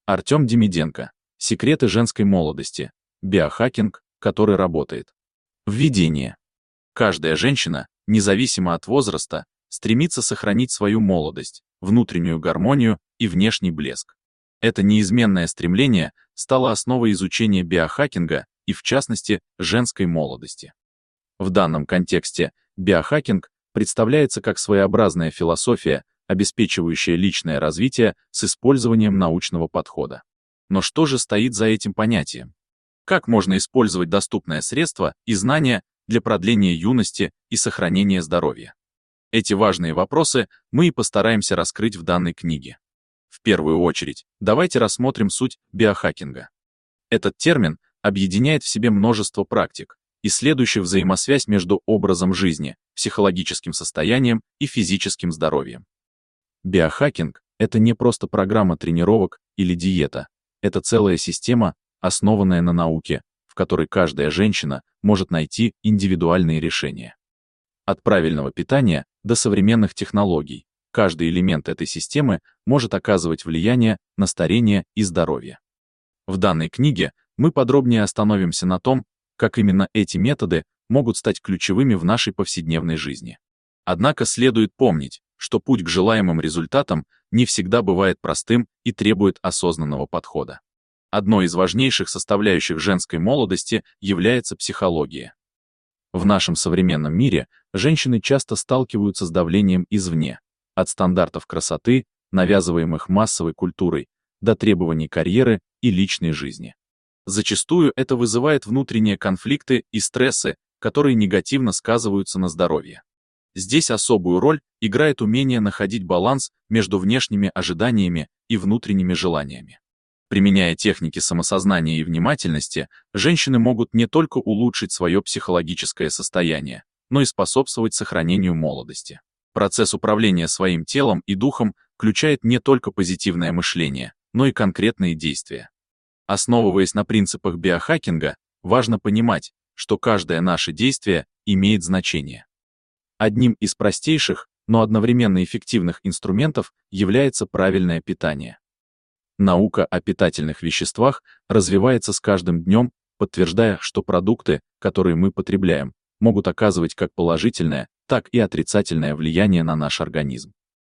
Артем Демиденко. Секреты женской молодости. Биохакинг, который работает. Введение. Каждая женщина, независимо от возраста, стремится сохранить свою молодость, внутреннюю гармонию и внешний блеск. Это неизменное стремление стало основой изучения биохакинга и, в частности, женской молодости. В данном контексте биохакинг представляется как своеобразная философия, обеспечивающая личное развитие с использованием научного подхода. Но что же стоит за этим понятием? Как можно использовать доступное средство и знания для продления юности и сохранения здоровья? Эти важные вопросы мы и постараемся раскрыть в данной книге. В первую очередь, давайте рассмотрим суть биохакинга. Этот термин объединяет в себе множество практик, исследующих взаимосвязь между образом жизни, психологическим состоянием и физическим здоровьем. Биохакинг — это не просто программа тренировок или диета, это целая система, основанная на науке, в которой каждая женщина может найти индивидуальные решения. От правильного питания до современных технологий, каждый элемент этой системы может оказывать влияние на старение и здоровье. В данной книге мы подробнее остановимся на том, как именно эти методы могут стать ключевыми в нашей повседневной жизни. Однако следует помнить, что путь к желаемым результатам не всегда бывает простым и требует осознанного подхода. Одной из важнейших составляющих женской молодости является психология. В нашем современном мире женщины часто сталкиваются с давлением извне, от стандартов красоты, навязываемых массовой культурой, до требований карьеры и личной жизни. Зачастую это вызывает внутренние конфликты и стрессы, которые негативно сказываются на здоровье. Здесь особую роль играет умение находить баланс между внешними ожиданиями и внутренними желаниями. Применяя техники самосознания и внимательности, женщины могут не только улучшить свое психологическое состояние, но и способствовать сохранению молодости. Процесс управления своим телом и духом включает не только позитивное мышление, но и конкретные действия. Основываясь на принципах биохакинга, важно понимать, что каждое наше действие имеет значение. Одним из простейших, но одновременно эффективных инструментов является правильное питание. Наука о питательных веществах развивается с каждым днем, подтверждая, что продукты, которые мы потребляем, могут оказывать как положительное, так и отрицательное влияние на наш организм.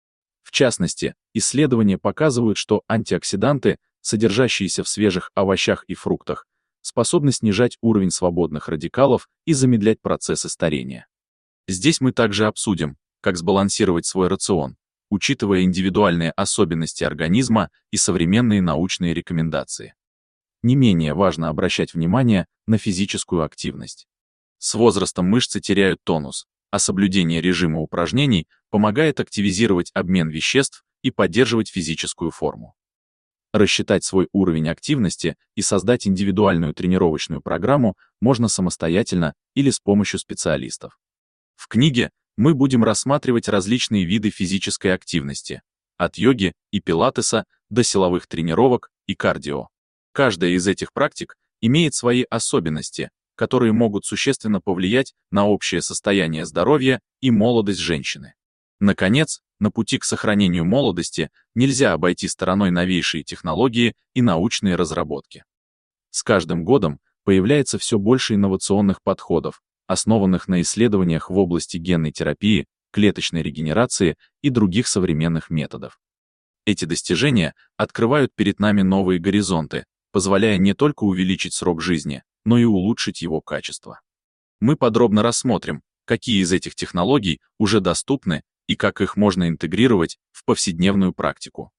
В частности, исследования показывают, что антиоксиданты, содержащиеся в свежих овощах и фруктах, способны снижать уровень свободных радикалов и замедлять процессы старения. Здесь мы также обсудим, как сбалансировать свой рацион, учитывая индивидуальные особенности организма и современные научные рекомендации. Не менее важно обращать внимание на физическую активность. С возрастом мышцы теряют тонус, а соблюдение режима упражнений помогает активизировать обмен веществ и поддерживать физическую форму. Рассчитать свой уровень активности и создать индивидуальную тренировочную программу можно самостоятельно или с помощью специалистов. В книге мы будем рассматривать различные виды физической активности, от йоги и пилатеса до силовых тренировок и кардио. Каждая из этих практик имеет свои особенности, которые могут существенно повлиять на общее состояние здоровья и молодость женщины. Наконец, на пути к сохранению молодости нельзя обойти стороной новейшие технологии и научные разработки. С каждым годом появляется все больше инновационных подходов, основанных на исследованиях в области генной терапии, клеточной регенерации и других современных методов. Эти достижения открывают перед нами новые горизонты, позволяя не только увеличить срок жизни, но и улучшить его качество. Мы подробно рассмотрим, какие из этих технологий уже доступны и как их можно интегрировать в повседневную практику.